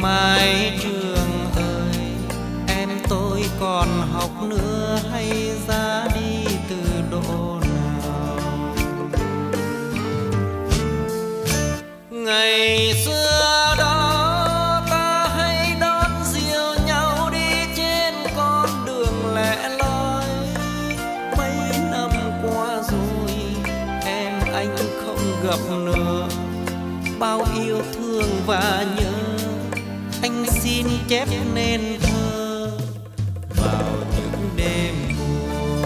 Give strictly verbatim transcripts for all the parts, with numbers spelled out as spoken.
mái trường ơi, em tôi còn học nữa hay ra đi từ độ nào? Ngày xưa đó ta hay đón diều nhau đi trên con đường lẻ loi. Mấy năm qua rồi em anh không gặp nữa, bao yêu thương và nhớ anh xin chép nên thơ vào những đêm buồn.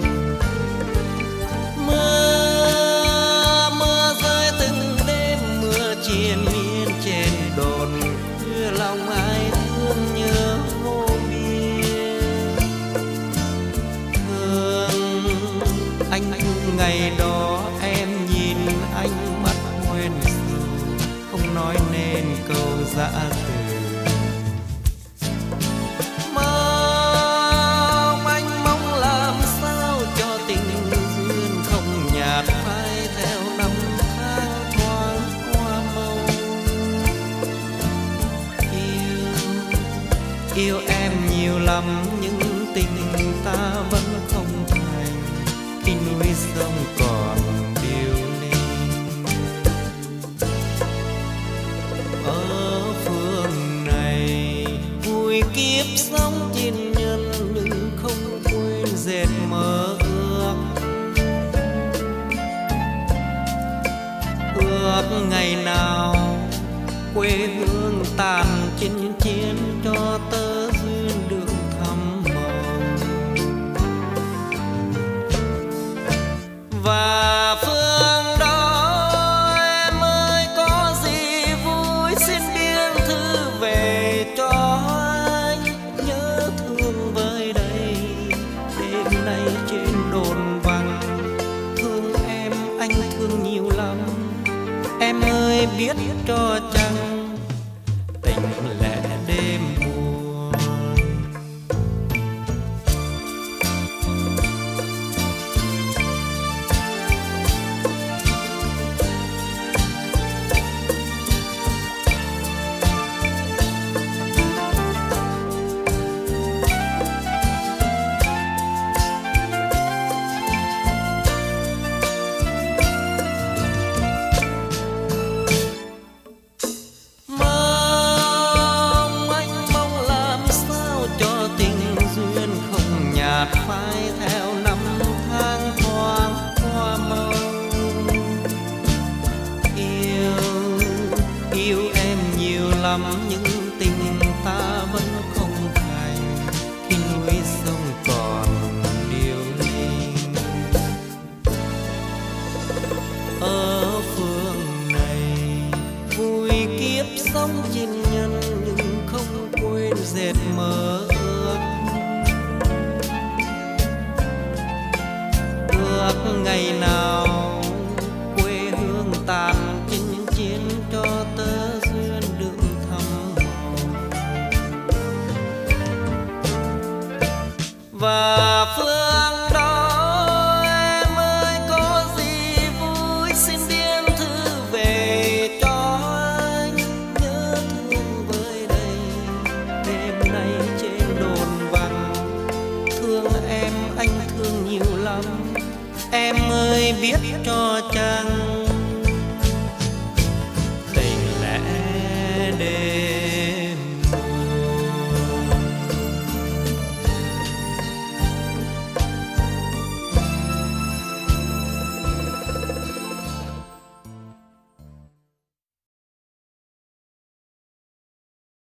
Mưa mưa rơi từng đêm, mưa triền miên trên đồn khuya, lòng ai thương nhớ vô biên. Thương anh ngày đó em nhìn anh mắt quên rồi, không nói nên câu dã từ. Mong anh mong làm sao cho tình duyên không nhạt phai theo năm tháng thoáng qua màu. Yêu yêu em nhiều lắm nhưng tình ta vẫn không thành, khi núi sông còn điêu linh. Ở phương này vui kiếp sống trên nhân, nhưng không quên dệt mơ ước. Ước ngày nào quê hương tàn chinh chiến, cho tơ duyên được thắm màu. Và phương đó em ơi có gì vui xin biên thư về cho anh. Nhớ thương với đây đêm nay trên đồn vắng, thương em anh thương nhiều lắm. Em ơi biết cho chăng tình lẽ đêm buồn. Phai theo năm tháng thoáng qua màu. Yêu yêu em nhiều lắm nhưng tình ta vẫn không thành, khi núi sông còn điêu linh. Ở phương này vui kiếp sống trên nhân, nhưng không quên dệt mơ ước. Ước ngày nào quê hương tàn chinh chiến, cho tơ duyên đựng thắm màu. Và phương đó em ơi có gì vui xin biên thư về cho anh. Nhớ thương với đây đêm nay trên đồn vắng, thương em anh thương nhiều lắm. Em ơi biết cho chăng